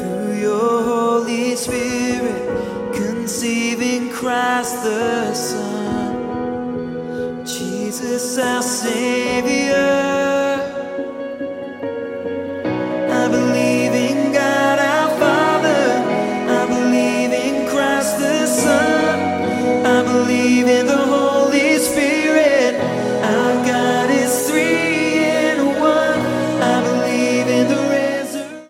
through your Holy Spirit, conceiving Christ the Son.